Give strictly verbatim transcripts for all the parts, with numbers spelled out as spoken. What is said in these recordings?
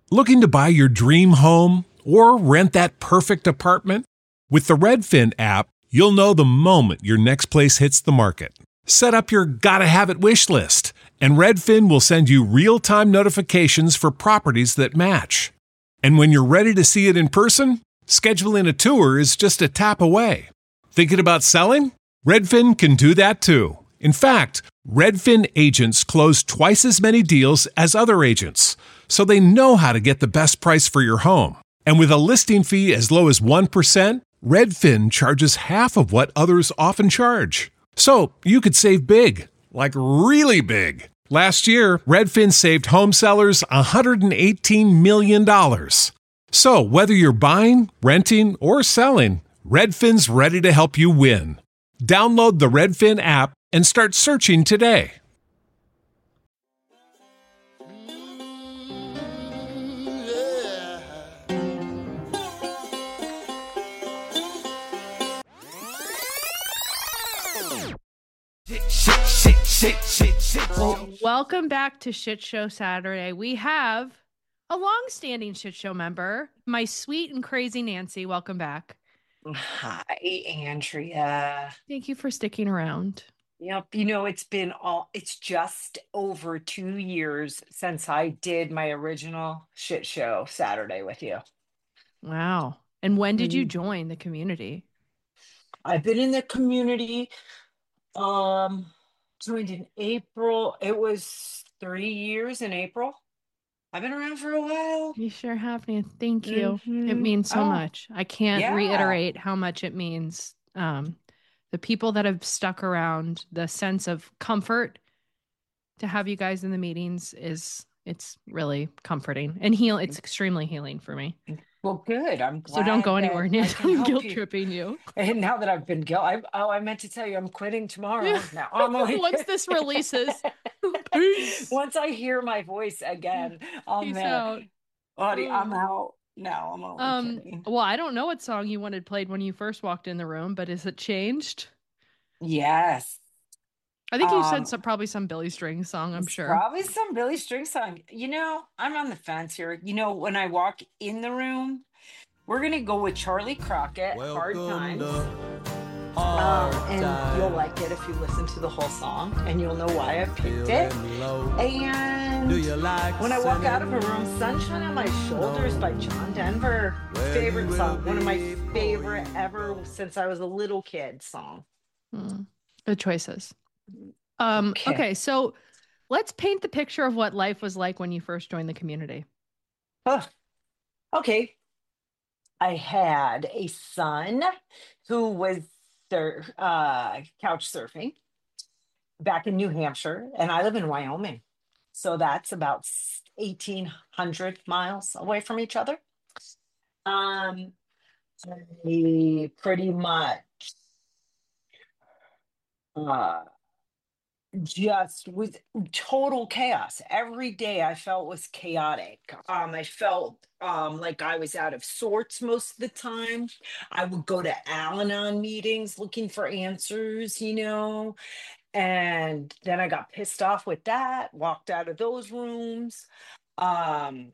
Looking to buy your dream home or rent that perfect apartment? With the Redfin app, you'll know the moment your next place hits the market. Set up your gotta have it wish list, and Redfin will send you real-time notifications for properties that match. And when you're ready to see it in person, scheduling a tour is just a tap away. Thinking about selling? Redfin can do that too. In fact, Redfin agents close twice as many deals as other agents, so they know how to get the best price for your home. And with a listing fee as low as one percent, Redfin charges half of what others often charge. So you could save big, like really big. Last year, Redfin saved home sellers one hundred eighteen million dollars. So whether you're buying, renting, or selling, Redfin's ready to help you win. Download the Redfin app and start searching today. Shit, shit, shit, shit, shit. Well, welcome back to Shit Show Saturday. We have a long-standing Shit Show member, my sweet and crazy Nancy. Welcome back. Hi, Andrea. Thank you for sticking around. Yep, you know, it's been all, it's just over two years since I did my original Shit Show Saturday with you. Wow. And when did you Mhm. join the community? I've been in the community, um, joined in April. It was three years in April. I've been around for a while. You sure have, Nancy. Thank you. It Mhm. means so Oh, much. I can't yeah. reiterate how much it means. Um, the people that have stuck around, the sense of comfort to have you guys in the meetings is, it's really comforting and heal. It's extremely healing for me. Well, good. I'm So don't glad go that anywhere, I Nancy. can I'm help guilt you. tripping you. And now that I've been guilt, I, oh, I meant to tell you I'm quitting tomorrow. Now I'm only Once this releases, peace. Once I hear my voice again on Peace the out. audio, I'm Oh. out. No, I'm only Um, kidding. well, I don't know what song you wanted played when you first walked in the room, but is it changed? Yes. I think you said Um, some, probably some Billy Strings song, I'm it's sure. probably some Billy String song. You know, I'm on the fence here. You know, when I walk in the room, we're gonna go with Charlie Crockett, Hard Times. Um, and you'll like it if you listen to the whole song, and you'll know why I picked it. And when I walk out of a room, Sunshine on My Shoulders by John Denver. Favorite song. One of my favorite ever since I was a little kid song. Hmm. Good choices. Um, Okay. okay, so let's paint the picture of what life was like when you first joined the community. Ugh. Okay. I had a son who was sur- uh, couch surfing back in New Hampshire, and I live in Wyoming. So that's about eighteen hundred miles away from each other. Um, I pretty much uh, just was total chaos. Every day I felt was chaotic. Um, I felt um like I was out of sorts most of the time. I would go to Al-Anon meetings looking for answers, you know, and then I got pissed off with that, walked out of those rooms. Um,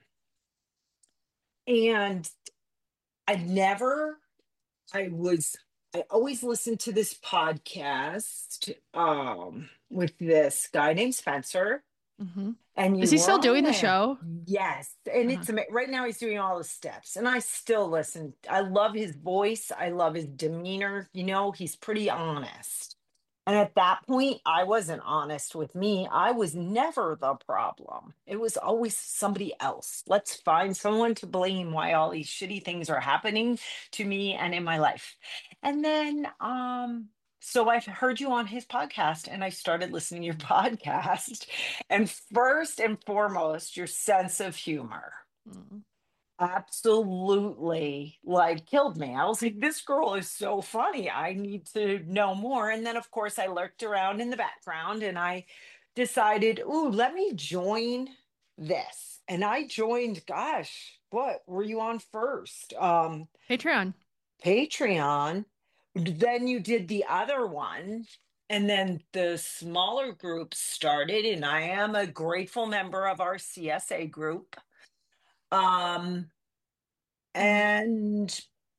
and I never, I was, I always listened to this podcast um with this guy named Spencer. Mm-hmm. And you Is he were still on doing the there. show? Yes. And Uh-huh. it's ama- right now he's doing all the steps. And I still listen. I love his voice. I love his demeanor. You know, he's pretty honest. And at that point, I wasn't honest with me. I was never the problem. It was always somebody else. Let's find someone to blame why all these shitty things are happening to me and in my life. And then um so I heard you on his podcast and I started listening to your podcast. And first and foremost, your sense of humor Mm. absolutely like killed me. I was like, this girl is so funny. I need to know more. And then, of course, I lurked around in the background and I decided, ooh, let me join this. And I joined, gosh, what were you on first? Um, Patreon. Patreon. Then you did the other one. And then the smaller group started, and I am a grateful member of our C S A group. Um, Mm. and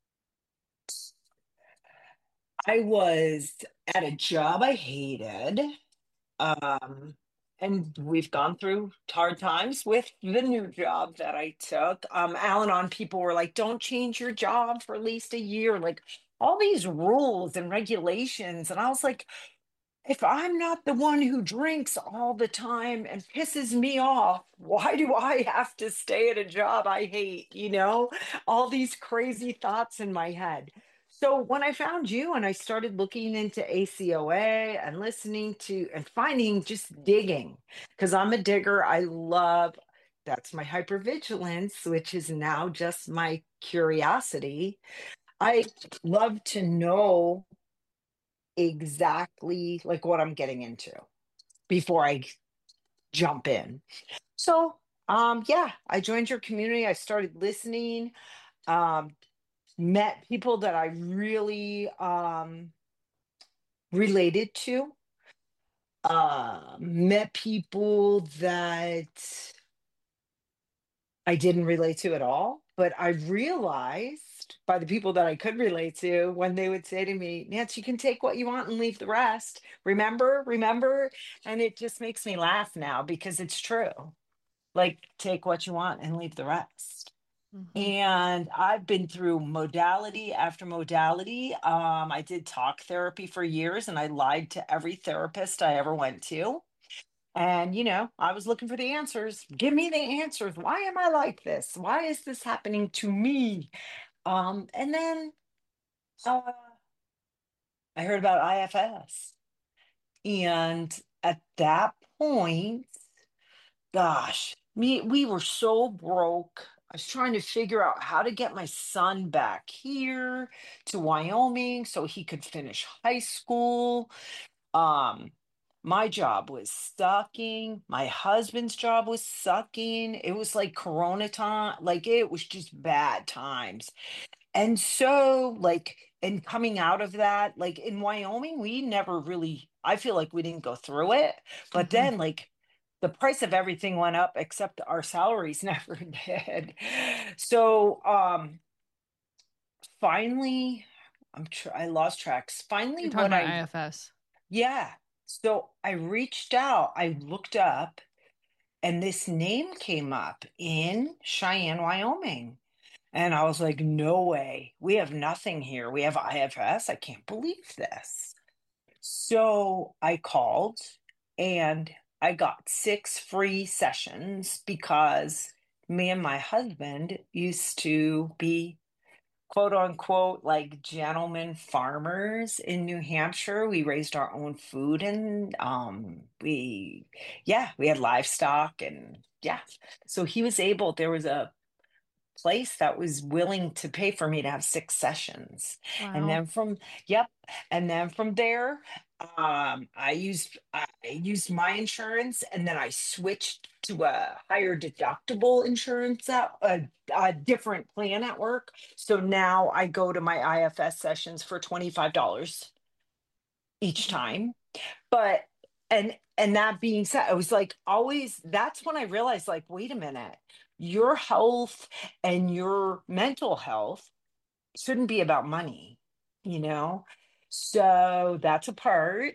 I was at a job I hated. Um, and we've gone through hard times with the new job that I took. Um, Al Anon people were like, don't change your job for at least a year. Like all these rules and regulations. And I was like, if I'm not the one who drinks all the time and pisses me off, why do I have to stay at a job I hate? You know, all these crazy thoughts in my head. So when I found you and I started looking into A C O A and listening to and finding just digging, because I'm a digger, I love that's my hypervigilance, which is now just my curiosity. I love to know exactly like what I'm getting into before I jump in. So, um, yeah, I joined your community. I started listening, um, met people that I really um, related to, uh, met people that I didn't relate to at all. But I realized by the people that I could relate to when they would say to me, Nancy, you can take what you want and leave the rest. Remember, remember. And it just makes me laugh now because it's true. Like, take what you want and leave the rest. Mhm. And I've been through modality after modality. Um, I did talk therapy for years and I lied to every therapist I ever went to. And, you know, I was looking for the answers. Give me the answers. Why am I like this? Why is this happening to me? Um, and then uh, I heard about I F S. And at that point, gosh, me, we were so broke. I was trying to figure out how to get my son back here to Wyoming so he could finish high school. Um, my job was sucking. My husband's job was sucking. It was like Corona time. Like it was just bad times. And so, like, and coming out of that, like in Wyoming, we never really, I feel like we didn't go through it. But Mhm. then, like, the price of everything went up except our salaries never did. So, um, finally, I'm tr I lost tracks. Finally, You're talking what about I I F S. yeah. So I reached out, I looked up, and this name came up in Cheyenne, Wyoming. And I was like, no way. We have nothing here. We have I F S. I can't believe this. So I called and I got six free sessions because me and my husband used to be quote unquote like gentlemen farmers in New Hampshire. We raised our own food and um we yeah, we had livestock and yeah. So he was able, there was a place that was willing to pay for me to have six sessions. And Wow. then from yep, and then from there um I used I used my insurance and then I switched to a higher deductible insurance at a, a different plan at work. So now I go to my I F S sessions for twenty-five dollars each Mhm. time. But and and that being said, I was like always that's when I realized like wait a minute, your health and your mental health shouldn't be about money, you know? So that's a part.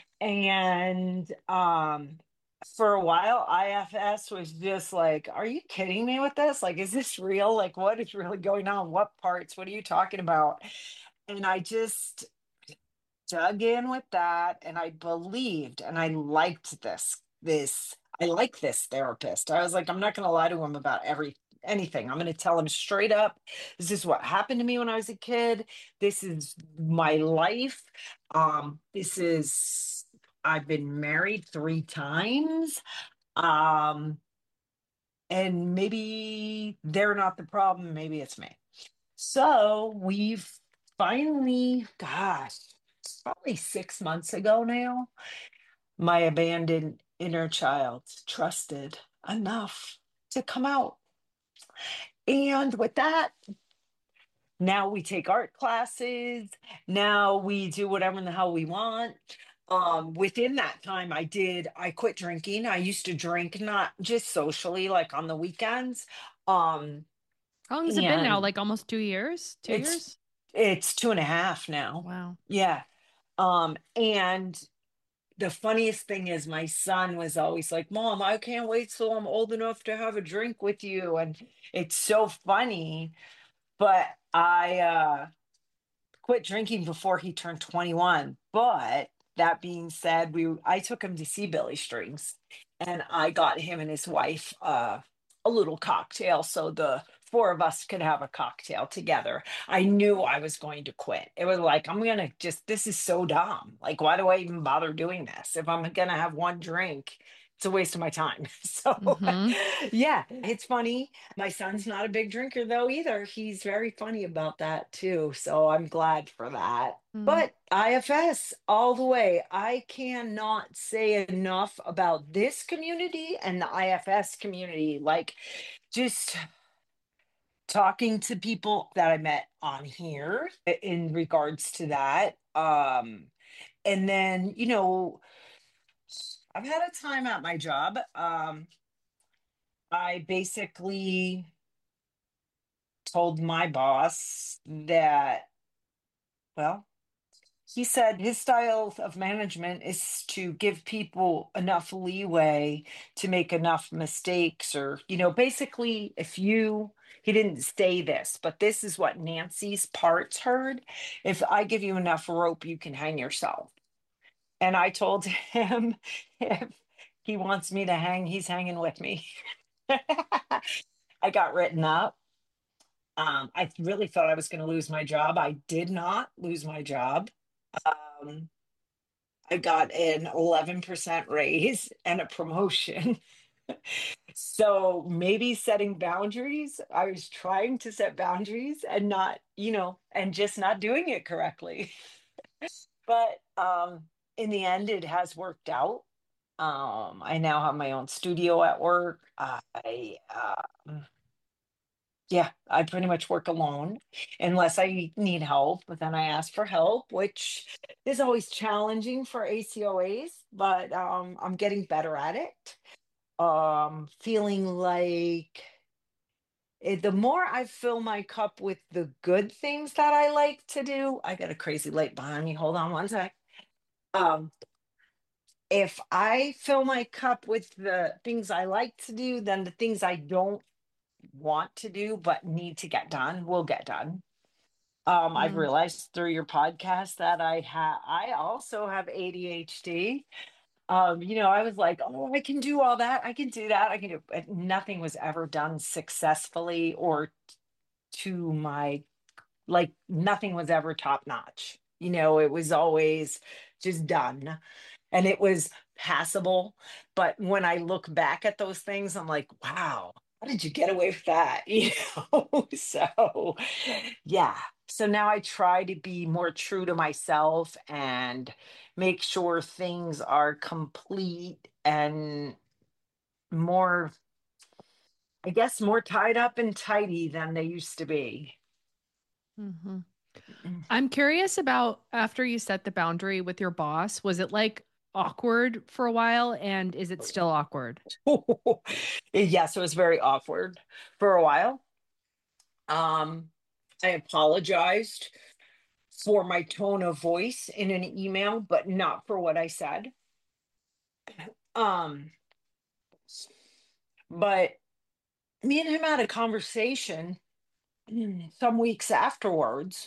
And um for a while I F S was just like, are you kidding me with this? Like, is this real? Like, what is really going on? What parts? What are you talking about? And I just dug in with that and I believed and I liked this this I like this therapist. I was like, I'm not going to lie to him about every anything. I'm going to tell him straight up, this is what happened to me when I was a kid. This is my life. Um this is I've been married three times. Um and maybe they're not the problem, maybe it's me. So we've finally, gosh, it's probably six months ago now, my abandoned inner child trusted enough to come out. And with that, now we take art classes. Now we do whatever in the hell we want. Um, within that time, I did, I quit drinking. I used to drink, not just socially, like on the weekends. Um, How long has it been now? and Like almost two years? Two it's, years? it's two and a half now. Wow. Yeah. Um, and the funniest thing is my son was always like, Mom, I can't wait till I'm old enough to have a drink with you. And it's so funny, but I, uh, quit drinking before he turned twenty-one. But that being said, we I took him to see Billy Strings and I got him and his wife uh, a little cocktail so the four of us could have a cocktail together. I knew I was going to quit. It was like, I'm going to just, this is so dumb. Like, why do I even bother doing this? If I'm going to have one drink, it's a waste of my time. So, Mm-hmm. yeah, it's funny. My son's not a big drinker though either. He's very funny about that too. So I'm glad for that. Mm. But I F S all the way. I cannot say enough about this community and the I F S community. Like just talking to people that I met on here in regards to that. Um, and then, you know, I've had a time at my job. Um, I basically told my boss that, well, he said his style of management is to give people enough leeway to make enough mistakes, or, you know, basically, if you, he didn't say this, but this is what Nancy's parts heard. If I give you enough rope, you can hang yourself. And I told him if he wants me to hang, he's hanging with me. I got written up. Um, I really thought I was going to lose my job. I did not lose my job. Um, I got an eleven percent raise and a promotion. So maybe setting boundaries. I was trying to set boundaries and not, you know, and just not doing it correctly. But um, in the end, it has worked out. Um, I now have my own studio at work. I um, Yeah, I pretty much work alone unless I need help, but then I ask for help, which is always challenging for A C O As, but um, I'm getting better at it. Um, feeling like it, the more I fill my cup with the good things that I like to do, I got a crazy light behind me. Hold on one sec. Um, if I fill my cup with the things I like to do, then the things I don't want to do but need to get done will get done. Um, I've Mm. realized through your podcast that I have I also have A D H D. Um, you know, I was like, oh, I can do all that. I can do that. I can do but nothing was ever done successfully or to my like nothing was ever top notch. You know, it was always just done and it was passable. But when I look back at those things, I'm like, wow, how did you get away with that? You know, so yeah. So now I try to be more true to myself and make sure things are complete and more, I guess, more tied up and tidy than they used to be. Hmm. I'm curious about after you set the boundary with your boss, was it like awkward for a while? And is it still awkward? Yeah, so it was very awkward for a while. Um, I apologized for my tone of voice in an email, but not for what I said. Um, but me and him had a conversation some weeks afterwards,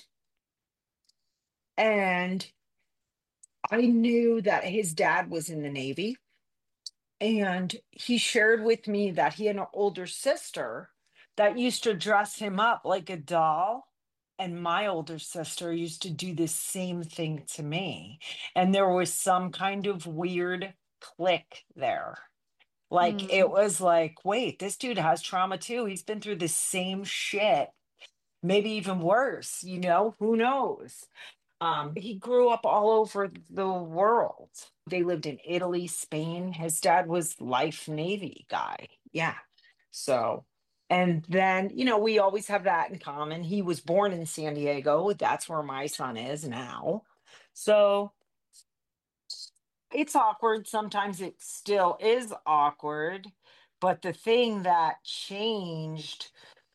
and I knew that his dad was in the Navy, and he shared with me that he had an older sister that used to dress him up like a doll. And my older sister used to do the same thing to me. And there was some kind of weird click there. Like it Mm. was like, wait, this dude has trauma too. He's been through the same shit, maybe even worse, you know, who knows? Um, he grew up all over the world. They lived in Italy, Spain. His dad was life Navy guy. Yeah. So, and then, you know, we always have that in common. He was born in San Diego. That's where my son is now. So, It's awkward. Sometimes it still is awkward. But the thing that changed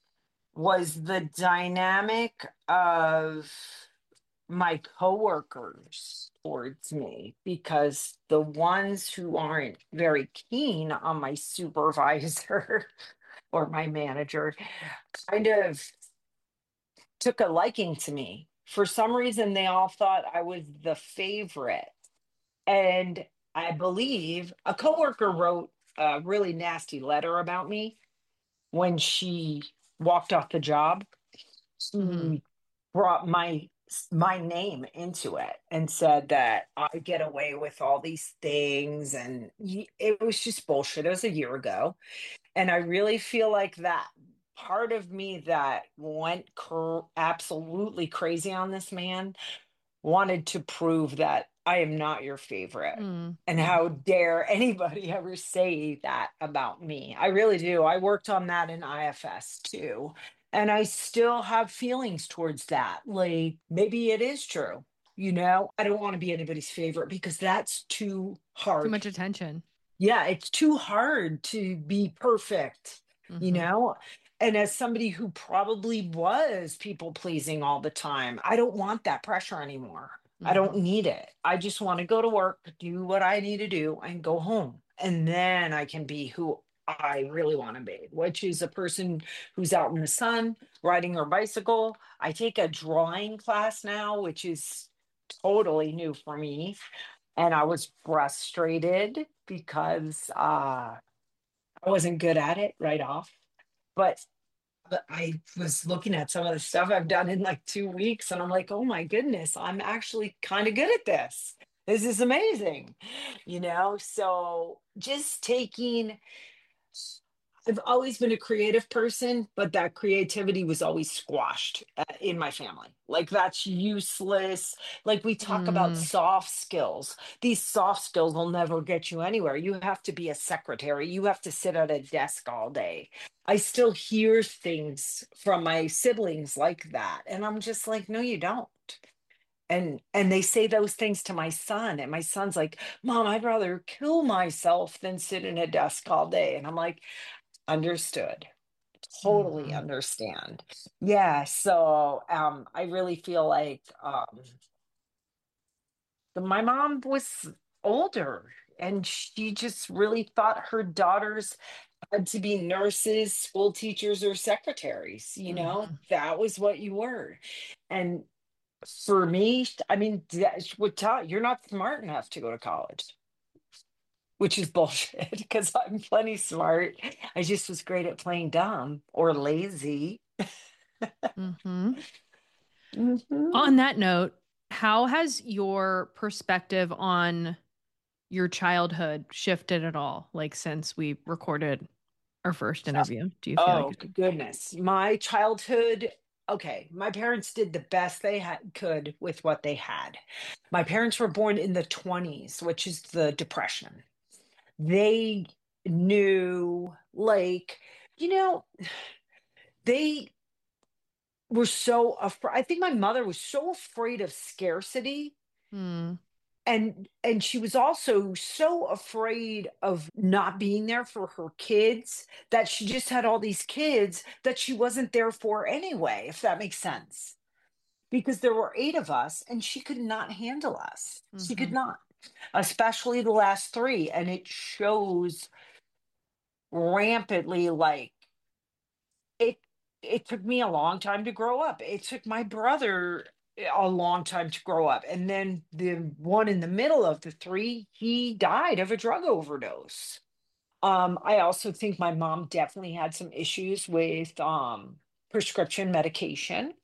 was the dynamic of my coworkers towards me, because the ones who aren't very keen on my supervisor or my manager kind of took a liking to me. For some reason, they all thought I was the favorite. And I believe a coworker wrote a really nasty letter about me when she walked off the job. Hmm. She brought my my name into it and said that I get away with all these things, and y- it was just bullshit. It was a year ago, and I really feel like that part of me that went cr- absolutely crazy on this man wanted to prove that I am not your favorite. Mm. And how dare anybody ever say that about me? I really do. I worked on that in I F S too. And I still have feelings towards that. Like maybe it is true. You know, I don't want to be anybody's favorite because that's too Too hard. much attention. Yeah, it's too hard to be perfect, you Hmm. know? And as somebody who probably was people pleasing all the time, I don't want that pressure anymore. I don't Hmm. need it. I just want to go to work, do what I need to do, and go home. And then I can be who I really want to be, which is a person who's out in the sun riding her bicycle. I take a drawing class now, which is totally new for me, and I was frustrated because uh, I wasn't good at it right off. But, but I was looking at some of the stuff I've done in like two weeks, and I'm like, oh my goodness, I'm actually kind of good at this. This is amazing, you know? So just taking I've always been a creative person, but that creativity was always squashed uh, in my family. Like, that's useless. Like, we talk about Mm. soft skills. These soft skills will never get you anywhere. You have to be a secretary, you have to sit at a desk all day. I still hear things from my siblings like that. And I'm just like, no, you don't. And and they say those things to my son, and my son's like, Mom, I'd rather kill myself than sit in a desk all day. And I'm like, understood. Totally Hmm. understand. Yeah, so um I really feel like um the, my mom was older, and she just really thought her daughters had to be nurses, school teachers, or secretaries, you know? Hmm. That was what you were. And for me, I mean, that would tell you're not smart enough to go to college, which is bullshit because I'm plenty smart. I just was great at playing dumb or lazy. Hmm. Mhm. On that note, how has your perspective on your childhood shifted at all, like since we recorded our first interview? Do you feel like Oh, it? goodness. My childhood, okay, my parents did the best they had, could with what they had. My parents were born in the twenties, which is the Depression. They knew, like, you know, they were so afraid. I think my mother was so afraid of scarcity, Mm. and and she was also so afraid of not being there for her kids, that she just had all these kids that she wasn't there for anyway, if that makes sense, because there were eight of us and she could not handle us. She could Hmm. not, especially the last three, and it shows rampantly. Like, it it took me a long time to grow up. It took my brother a long time to grow up. And then the one in the middle of the three, he died of a drug overdose. Um, I also think my mom definitely had some issues with um prescription medication.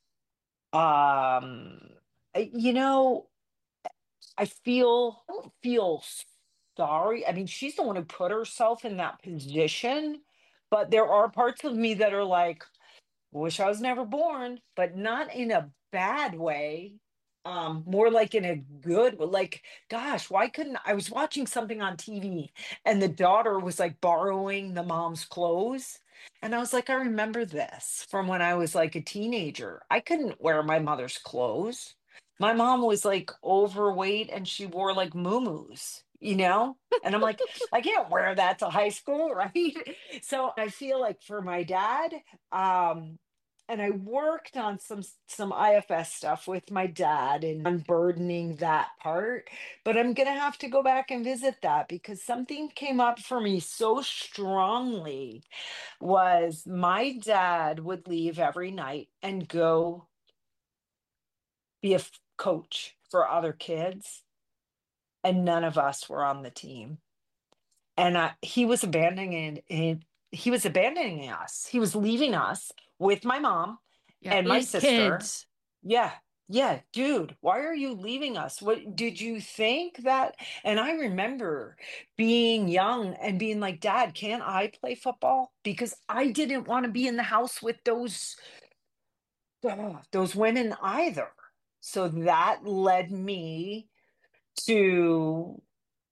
Um, I- you know, I feel I don't feel sorry. I mean, she's the one who put herself in that position, but there are parts of me that are like, wish I was never born, but not in a bad way. Um, more like in a good, like, gosh, why couldn't I was watching something on T V, and the daughter was like borrowing the mom's clothes. And I was like, I remember this from when I was like a teenager. I couldn't wear my mother's clothes. My mom was like overweight and she wore like muumuus, you know? And I'm like, I can't wear that to high school, right? So I feel like for my dad, um, and I worked on some some I F S stuff with my dad and unburdening that part, but I'm gonna have to go back and visit that because something came up for me so strongly was my dad would leave every night and go be a f- coach for other kids, and none of us were on the team. And I, he was abandoning it. He was abandoning us. He was leaving us with my mom Yeah, and my eight sister. kids. Yeah. Yeah, dude, why are you leaving us? What did you think that? And I remember being young and being like, Dad, can't I play football? Because I didn't want to be in the house with those ugh, those women either. So that led me to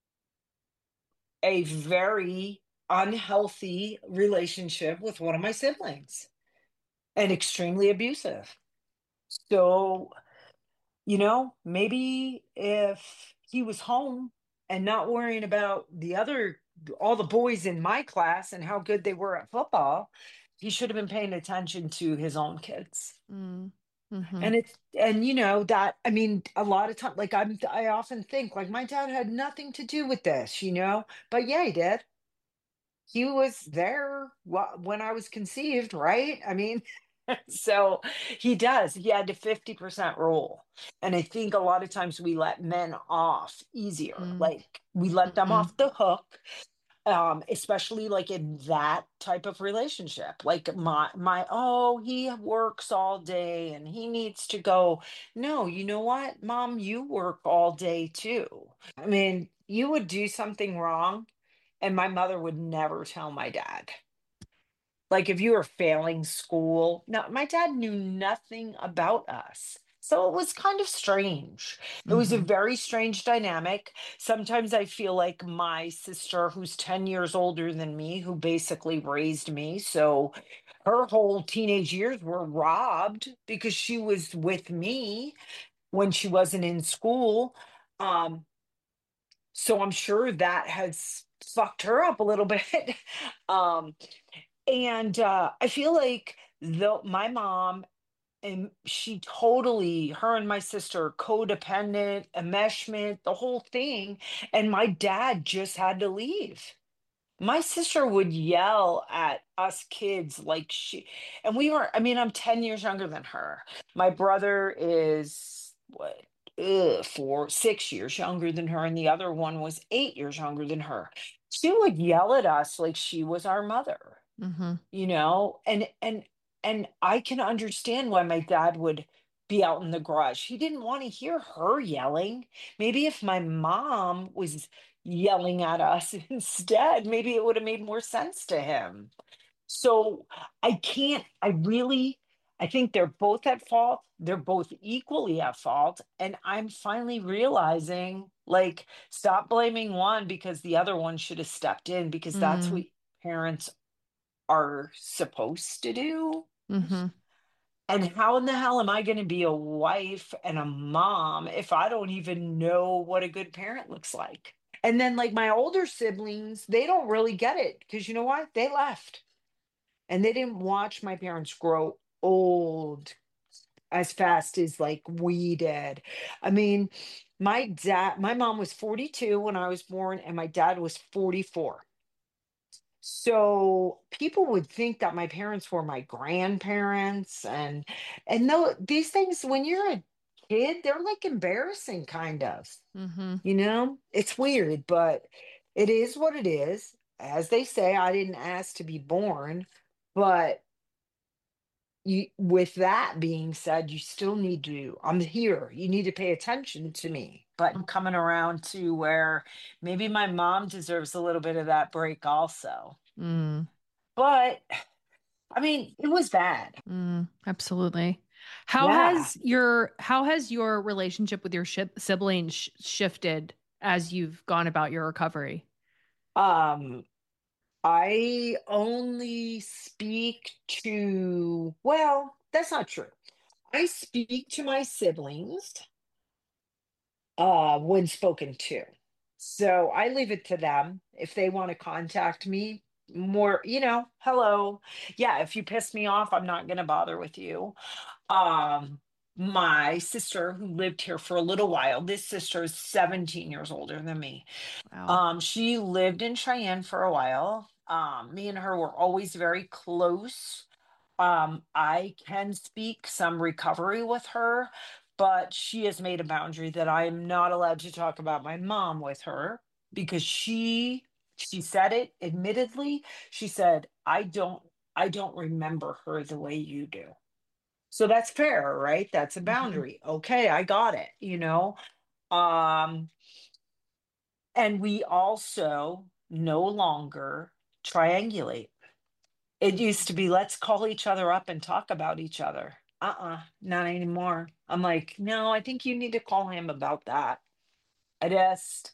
a very unhealthy relationship with one of my siblings and extremely abusive. So, you know, maybe if he was home and not worrying about the other, all the boys in my class and how good they were at football, he should have been paying attention to his own kids. Mm. Hmm. And it's, and you know, that, I mean, a lot of time, like I'm, I often think like my dad had nothing to do with this, you know, but yeah, he did. He was there wh- when I was conceived, right? I mean, so he does. He had the fifty percent rule. And I think a lot of times we let men off easier. Like we let them Mm-hmm. off the hook, um, especially like in that type of relationship. Like my my oh, he works all day and he needs to go. No, you know what, Mom, you work all day too. I mean, you would do something wrong and my mother would never tell my dad. Like if you were failing school, no, my dad knew nothing about us. So it was kind of strange. It was a Mm-hmm. very strange dynamic. Sometimes I feel like my sister, who's ten years older than me, who basically raised me. So her whole teenage years were robbed because she was with me when she wasn't in school. Um, so I'm sure that has fucked her up a little bit. um, and uh, I feel like though my mom and she totally, her and my sister, codependent, enmeshment, the whole thing. And my dad just had to leave. My sister would yell at us kids like she, and we were, I mean, I'm ten years younger than her. My brother is what, ugh, four, six years younger than her, and the other one was eight years younger than her. She would yell at us like she was our mother, Mm-hmm. you know and and and I can understand why my dad would be out in the garage. He didn't want to hear her yelling. Maybe if my mom was yelling at us instead, maybe it would have made more sense to him. So I can't, I really, I think they're both at fault. They're both equally at fault, and I'm finally realizing, like, stop blaming one because the other one should have stepped in, because that's what parents are supposed to do. Mm-hmm. And how in the hell am I going to be a wife and a mom if I don't even know what a good parent looks like? And then, like, my older siblings, they don't really get it because you know what? They left and they didn't watch my parents grow old as fast as like we did. I mean, my dad, my mom was forty-two when I was born, and my dad was forty-four. So people would think that my parents were my grandparents, and and though these things, when you're a kid, they're like embarrassing, kind of. Mm-hmm. You know, it's weird, but it is what it is. As they say, I didn't ask to be born, but you, with that being said, you still need to, I'm here. You need to pay attention to me. But I'm coming around to where maybe my mom deserves a little bit of that break also. Mm. But I mean, it was bad. Mm. Absolutely. How Yeah. has your how has your relationship with your shi siblings sh shifted as you've gone about your recovery? Um, I only speak to, well, that's not true. I speak to my siblings. uh, when spoken to. So I leave it to them if they want to contact me more, you know, hello. Yeah, if you piss me off, I'm not going to bother with you. Um, my sister, who lived here for a little while, this sister is seventeen years older than me. Wow. Um, she lived in Cheyenne for a while. Um, me and her were always very close. Um, I can speak some recovery with her, but she has made a boundary that I am not allowed to talk about my mom with her because she she said it admittedly. She said, I don't I don't remember her the way you do. So that's fair, right? That's a Hmm. boundary. Okay, I got it, you know. Um, and we also no longer triangulate. It used to be, let's call each other up and talk about each other. Uh-uh, not anymore. I'm like, no, I think you need to call him about that. I just,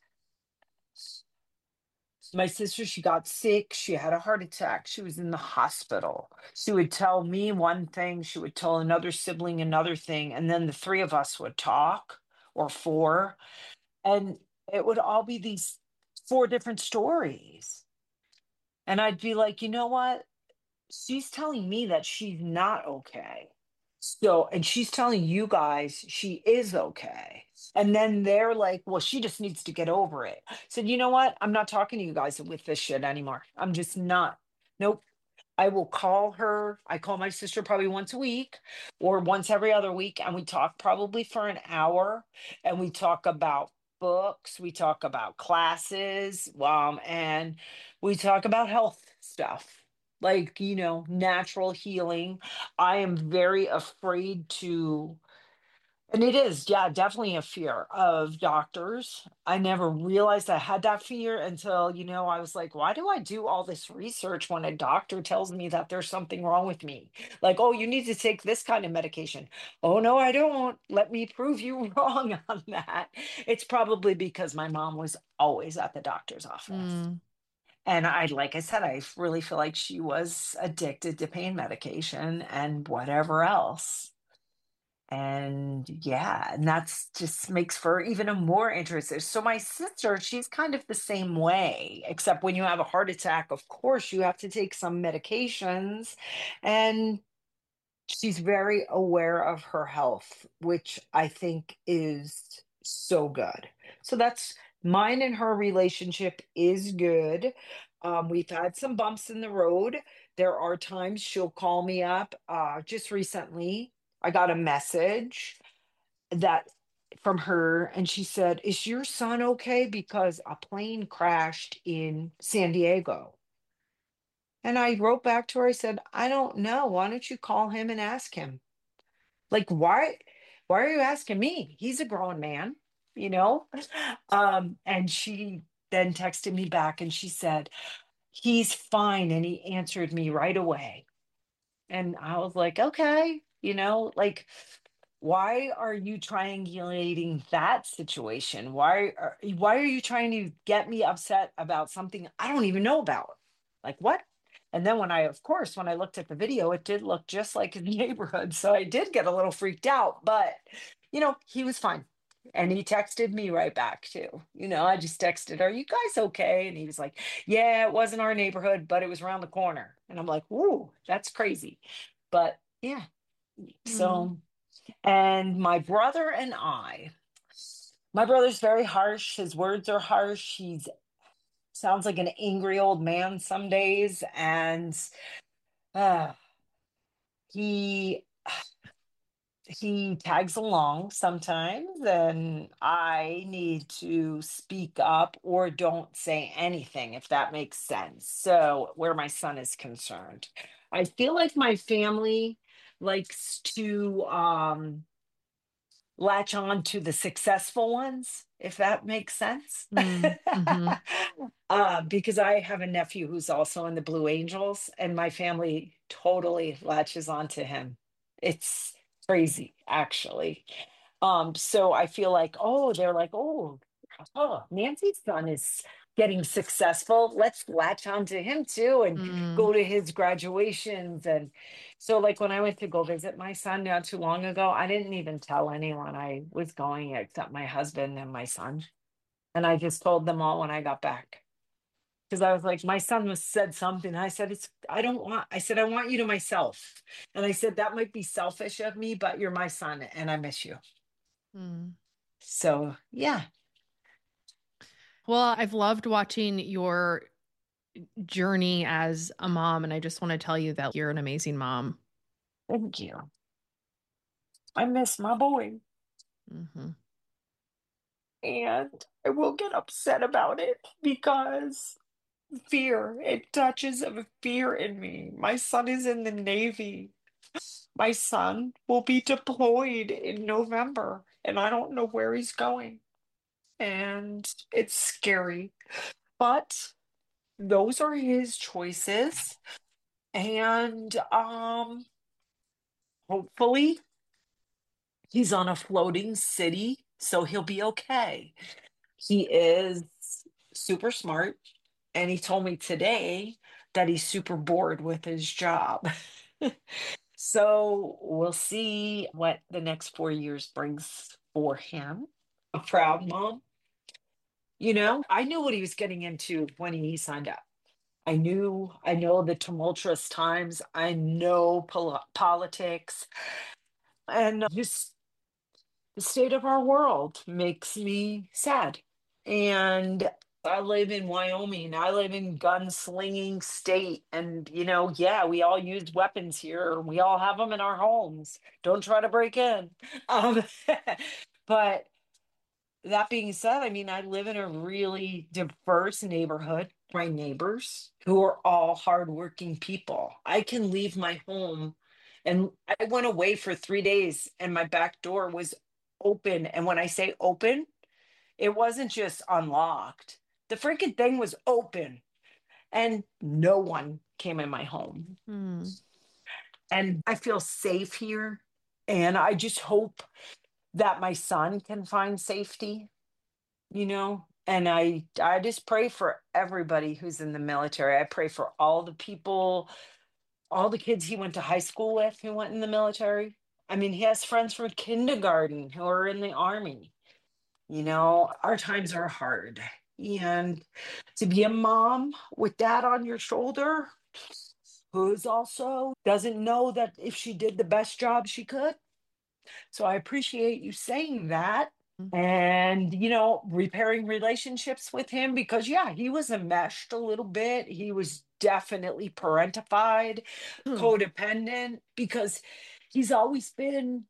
my sister, she got sick. She had a heart attack. She was in the hospital. She would tell me one thing, she would tell another sibling another thing, and then the three of us would talk, or four, and it would all be these four different stories. And I'd be like, you know what? She's telling me that she's not okay. So, and she's telling you guys she is okay. And then they're like, well, she just needs to get over it. I said, you know what? I'm not talking to you guys with this shit anymore. I'm just not. Nope. I will call her. I call my sister probably once a week or once every other week. And we talk probably for an hour and we talk about books. We talk about classes. Um, and we talk about health stuff like, you know, natural healing. I am very afraid to and it is, yeah, definitely a fear of doctors. I never realized I had that fear until, you know, I was like, why do I do all this research when a doctor tells me that there's something wrong with me? Like, oh, you need to take this kind of medication. Oh, no, I don't. Let me prove you wrong on that. It's probably because my mom was always at the doctor's office. Mm. And I, like I said, I really feel like she was addicted to pain medication and whatever else. And yeah, and that's just makes for even a more interesting. So my sister, she's kind of the same way, except when you have a heart attack, of course, you have to take some medications. And she's very aware of her health, which I think is so good. So that's mine and her relationship is good. Um, we've had some bumps in the road. There are times she'll call me up. Uh, just recently, I got a message that from her, and she said, "Is your son okay? Because a plane crashed in San Diego." And I wrote back to her, I said, "I don't know. Why don't you call him and ask him?" Like, why why are you asking me? He's a grown man, you know? Um, and she then texted me back and she said, he's fine. And he answered me right away. And I was like, okay, you know, like, why are you triangulating that situation? Why are why are you trying to get me upset about something I don't even know about? Like what? And then when I, of course, when I looked at the video, it did look just like in the neighborhood. So I did get a little freaked out, but you know, he was fine. And he texted me right back too. You know, I just texted, "Are you guys okay?" And he was like, "Yeah, it wasn't our neighborhood, but it was around the corner." And I'm like, "Ooh, that's crazy." But yeah, Mm. so and my brother and I, my brother's very harsh. His words are harsh. He's sounds like an angry old man some days. And uh, he he tags along sometimes, and I need to speak up or don't say anything if that makes sense. So, where my son is concerned, I feel like my family likes to um latch on to the successful ones, if that makes sense. Mm. Hmm. Uh, because I have a nephew who's also in the Blue Angels, and my family totally latches on to him. It's crazy, actually. Um, so I feel like, oh, they're like, oh, oh, Nancy's son is. getting successful, let's latch onto him too and Mm, go to his graduations. And so, like, when I went to go visit my son not too long ago, I didn't even tell anyone I was going except my husband and my son. And I just told them all when I got back. Because I was like, my son was said something. I said, it's, I don't want, I said, I want you to myself. And I said, that might be selfish of me, but you're my son and I miss you. mm. So, yeah, Well, I've loved watching your journey as a mom, and I just want to tell you that you're an amazing mom. thank you. I miss my boy. Hmm. And I will get upset about it because fear, it touches of a fear in me. My son is in the Navy. My son will be deployed in November, and I don't know where he's going. And it's scary. But those are his choices. And um hopefully he's on a floating city, so he'll be okay. He is super smart, and he told me today that he's super bored with his job. So we'll see what the next four years brings for him. A proud mom. You know, I knew what he was getting into when he signed up. I knew, I know the tumultuous times. I know pol- politics, and just the state of our world makes me sad. And I live in Wyoming. I live in gunslinging state. And, you know, yeah, we all use weapons here. We all have them in our homes. Don't try to break in. Um, but that being said, I mean, I live in a really diverse neighborhood. My neighbors, who are all hardworking people. I can leave my home, and I went away for three days, and my back door was open. And when I say open, it wasn't just unlocked. The freaking thing was open, and no one came in my home. Mm. And I feel safe here. And I just hope that my son can find safety, you know and i i just pray for everybody who's in the military. I pray for all the people, all the kids he went to high school with who went in the military. I mean, he has friends from kindergarten who are in the army. You know our times are hard, and to be a mom with that on your shoulder, who's also doesn't know that if she did the best job she could. So I appreciate you saying that, and you know repairing relationships with him, because yeah, he was enmeshed a little bit. He was definitely parentified, Mm. codependent, because he's always been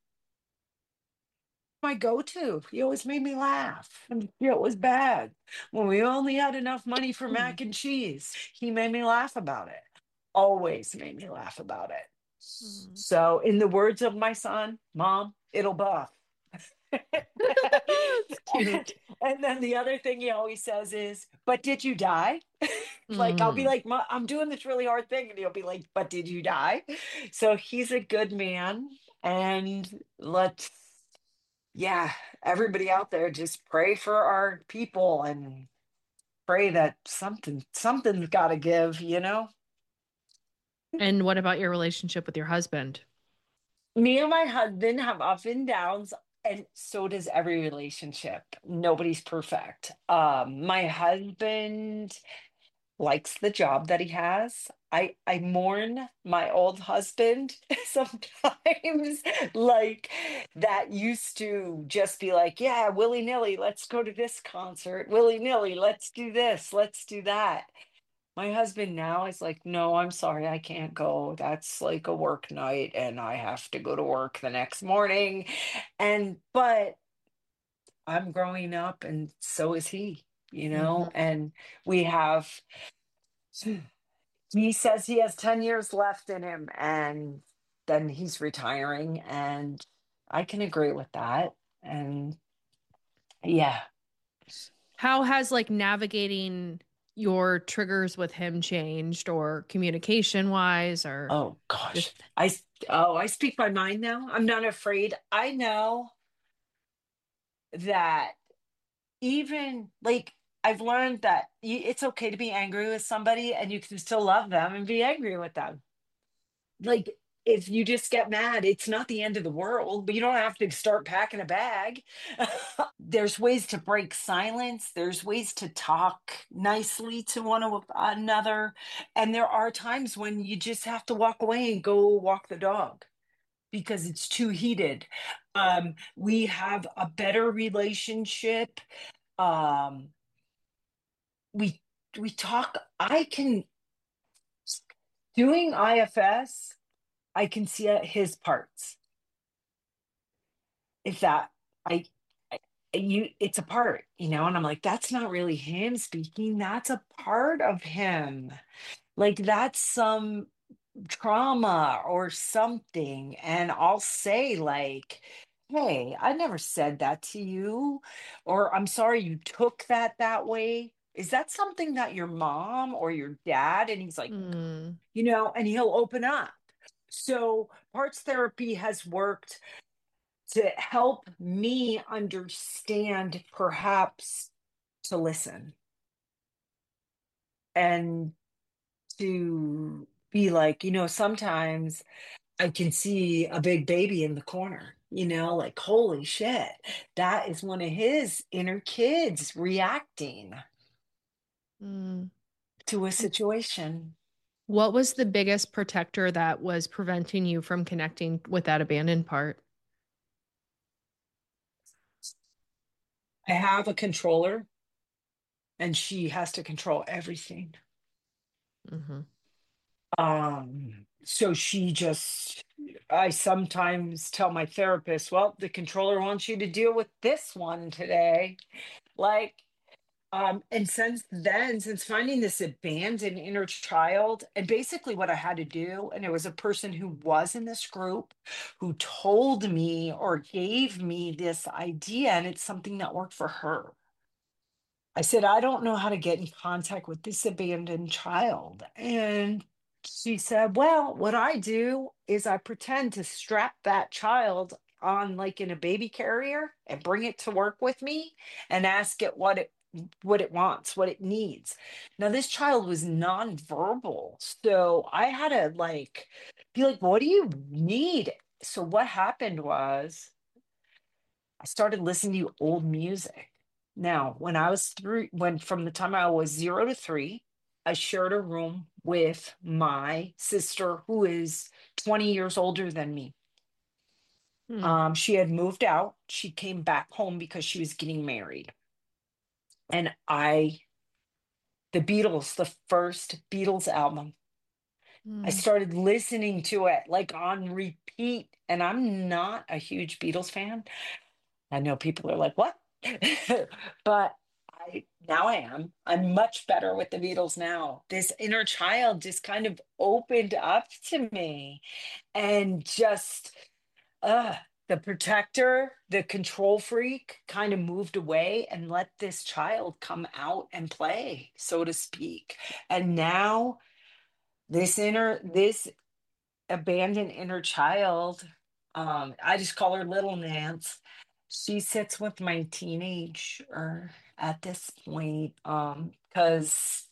my go-to. He always made me laugh, and yeah, it was bad when we only had enough money for Mm. mac and cheese. He made me laugh about it, always made me laugh about it. Mm. So in the words of my son, mom, it'll buff. It's and, cute. and then the other thing he always says is, but did you die? Like, I'll be Mm. like, "Ma- I'm doing this really hard thing." And he'll be like, but did you die? So he's a good man. And let's, yeah, everybody out there, just pray for our people and pray that something, something's got to give, you know? And what about your relationship with your husband? Me and my husband have ups and downs, and so does every relationship. Nobody's perfect. Um, my husband likes the job that he has. I I mourn my old husband sometimes. Like, that used to just be like, yeah, willy-nilly, let's go to this concert. Willy-nilly, let's do this, let's do that. My husband now is like, no, I'm sorry, I can't go. That's like a work night, and I have to go to work the next morning. And, but I'm growing up, and so is he, you know, Hmm. and we have, he says he has ten years left in him, and then he's retiring. And I can agree with that. And yeah, How has like navigating your triggers with him changed or communication wise or oh gosh, just I, oh, I speak my mind now. I'm not afraid. I know that even like I've learned that you, it's okay to be angry with somebody and you can still love them and be angry with them. Like, if you just get mad, it's not the end of the world, but you don't have to start packing a bag. There's ways to break silence, there's ways to talk nicely to one of another. And there are times when you just have to walk away and go walk the dog because it's too heated. Um, we have a better relationship. Um, we we talk. I can doing I F S. I can see uh, his parts. If that I, I you it's a part, you know, and I'm like, that's not really him speaking. That's a part of him. Like that's some trauma or something. And I'll say, like, hey, I never said that to you, or I'm sorry you took that that way. Is that something that your mom or your dad? And he's like, Mm, you know, and he'll open up. So parts therapy has worked to help me understand, perhaps to listen and to be like, you know, sometimes I can see a big baby in the corner, you know, like, holy shit, that is one of his inner kids reacting mm. to a situation. What was the biggest protector that was preventing you from connecting with that abandoned part? I have a controller and she has to control everything. Hmm. Um, so she just, I sometimes tell my therapist, well, the controller wants you to deal with this one today. Like, Um, and since then, since finding this abandoned inner child, and basically what I had to do, and it was a person who was in this group who told me or gave me this idea, and it's something that worked for her. I said, I don't know how to get in contact with this abandoned child. And she said, well, what I do is I pretend to strap that child on like in a baby carrier and bring it to work with me and ask it what it what it wants, what it needs. Now this child was nonverbal. So I had to like be like, what do you need? So what happened was I started listening to old music. Now, when I was through, when from the time I was zero to three, I shared a room with my sister, who is twenty years older than me. Mm, Um, she had moved out. She came back home because she was getting married. And I, the Beatles, the first Beatles album, I mm, started listening to it like on repeat. And I'm not a huge Beatles fan. I know people are like, what? But I now I am. I'm much better with the Beatles now. This inner child just kind of opened up to me and just uh the protector, the control freak kind of moved away and let this child come out and play, so to speak. And now this inner this abandoned inner child. Um, I just call her Little Nance. She sits with my teenager at this point, um, because,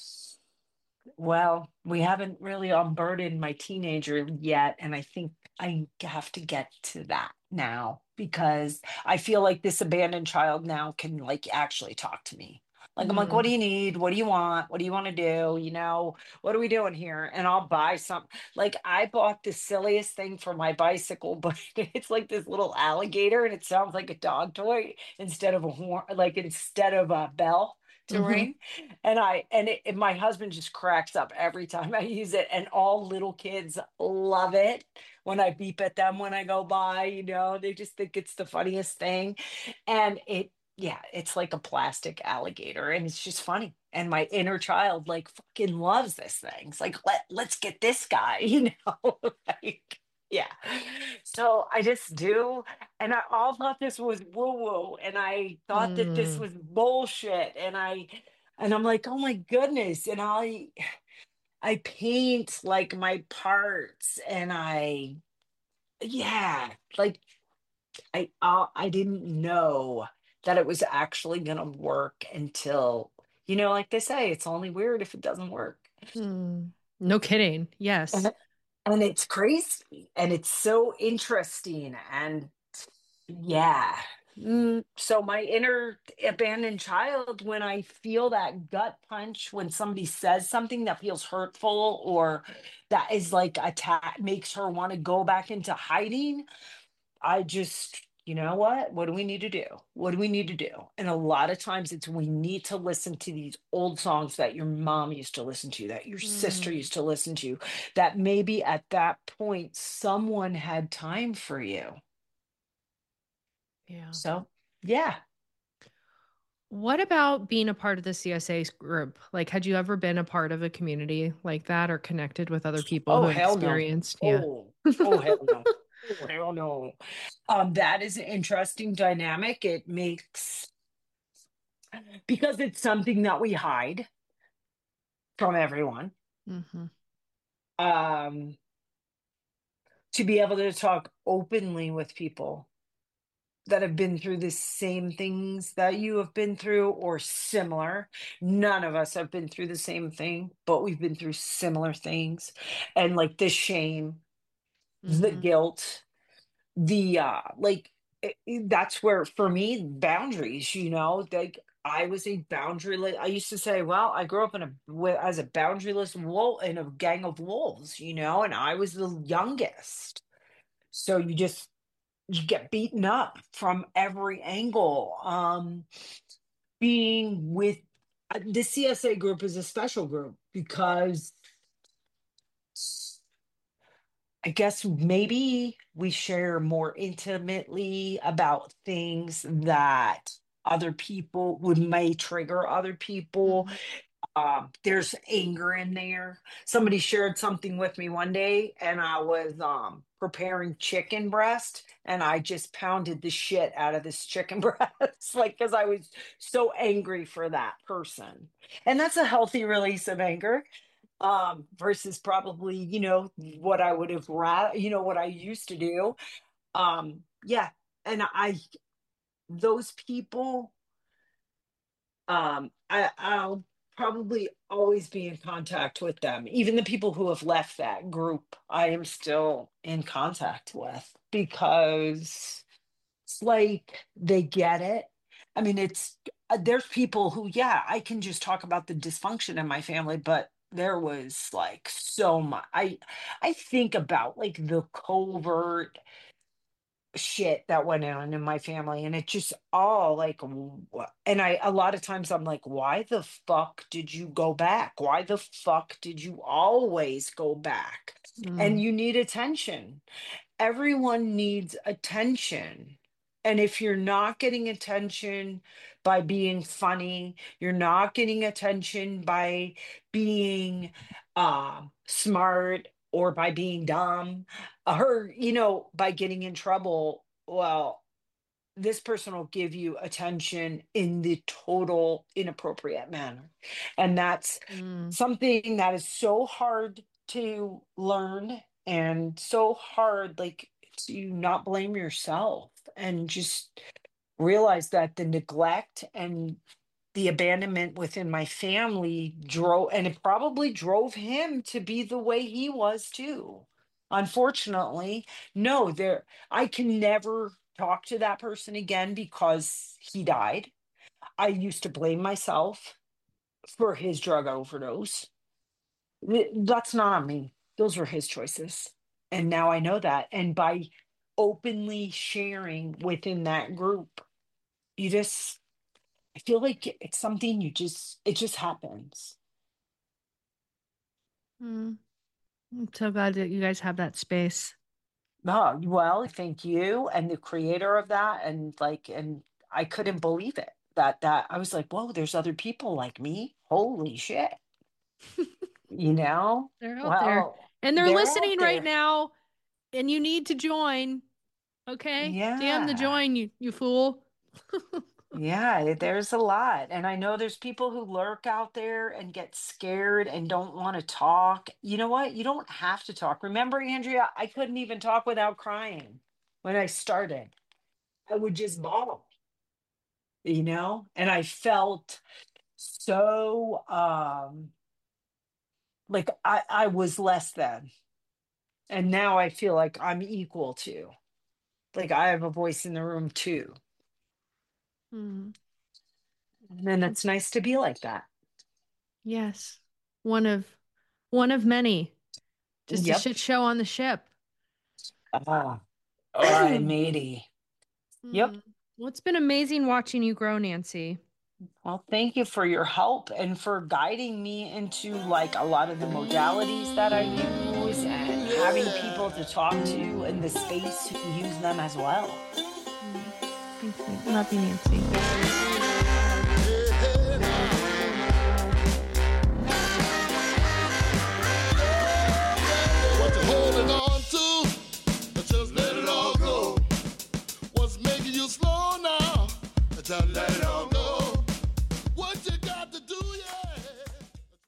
well, we haven't really unburdened my teenager yet, and I think I have to get to that now because I feel like this abandoned child now can like actually talk to me. Like I'm like, what do mm, you need? What do you want? What do you want to do? You know, what are we doing here? And I'll buy some. Like I bought the silliest thing for my bicycle, but it's like this little alligator, and it sounds like a dog toy instead of a horn, like instead of a bell to hmm. ring. And I and it, and my husband just cracks up every time I use it, and all little kids love it when I beep at them when I go by. You know, they just think it's the funniest thing, and it yeah, it's like a plastic alligator, and it's just funny. And my inner child like fucking loves this thing. It's like let let's get this guy, you know, like. Yeah. So I just do. And I all thought this was woo woo. And I thought that this Mm, was bullshit. And I, and I'm like, oh my goodness. And I, I paint like my parts and I, yeah, like I, I, I didn't know that it was actually going to work until, you know, like they say, it's only weird if it doesn't work. Hmm. No kidding. Yes. And, and it's crazy and it's so interesting. And yeah. Mm, so my inner abandoned child, when I feel that gut punch, when somebody says something that feels hurtful or that is like attack, makes her want to go back into hiding, I just, you know what? What do we need to do? What do we need to do? And a lot of times it's we need to listen to these old songs that your mom used to listen to, that your sister Mm, used to listen to, that maybe at that point someone had time for you. yeah. So, yeah. What about being a part of the C S A group? Like, had you ever been a part of a community like that or connected with other people who Oh, have hell no. experienced? Yeah. Oh, oh, hell no. Oh, hell no. Um, that is an interesting dynamic. It makes, because it's something that we hide from everyone. Hmm. Um, to be able to talk openly with people that have been through the same things that you have been through or similar. None of us have been through the same thing, but we've been through similar things. And like the shame, the Hmm. guilt, the uh like it- it- that's where for me boundaries, you know, like I was a boundaryless. I used to say, well, I grew up in a wi- as a boundaryless wolf in a gang of wolves, you know, and I was the youngest. So you just you get beaten up from every angle. Um, being with uh, the C S A group is a special group because I guess maybe we share more intimately about things that other people would may trigger other people. Hmm. Um, there's anger in there. Somebody shared something with me one day, and I was um preparing chicken breast, and I just pounded the shit out of this chicken breast, like because I was so angry for that person. And that's a healthy release of anger, um, versus probably, you know, what I would have rather, you know, what I used to do. Um, yeah, and I those people um I, I'll probably always be in contact with them. Even the people who have left that group, I am still in contact with because it's like they get it. I mean, it's uh, there's people who, yeah, I can just talk about the dysfunction in my family, but there was like so much. I I think about like the covert shit that went on in my family, and it just all like wh- and I a lot of times I'm like, why the fuck did you go back? Why the fuck did you always go back? And Mm. you need attention. Everyone needs attention. And if you're not getting attention by being funny, you're not getting attention by being um smart or by being dumb, or, you know, by getting in trouble, well, this person will give you attention in the total inappropriate manner. And that's Mm. something that is so hard to learn and so hard, like, to not blame yourself and just realize that the neglect and the abandonment within my family drove, and it probably drove him to be the way he was too. Unfortunately, no, there, I can never talk to that person again because he died. I used to blame myself for his drug overdose. Th- That's not on me. Those were his choices. And now I know that. And by openly sharing within that group, you just, I feel like it's something you just, it just happens. Mm. I'm so glad that you guys have that space. Oh, well, thank you and the creator of that. And like, and I couldn't believe it that, that I was like, whoa, there's other people like me. Holy shit. You know? They're out there Well, and they're they're out listening right there. now, and you need to join. Okay? Damn the Yeah. join, you you fool. Yeah, there's a lot. And I know there's people who lurk out there and get scared and don't want to talk. You know what? You don't have to talk. Remember, Andrea, I couldn't even talk without crying when I started. I would just bawl. you know, and I felt so um like I, I was less than. And now I feel like I'm equal to. Like I have a voice in the room too. Mm. And it's nice to be like that. Yes. One of one of many. Just a Yep. shit show on the ship. Ah, all right, matey. Yep. Mm. Well, it's been amazing watching you grow, Nancy. Well, thank you for your help and for guiding me into like a lot of the modalities that I use and having people to talk to in the space who use them as well. Thank you. Love you, Nancy. What you holding on to? Just let it all go. What's making you slow now? Just let it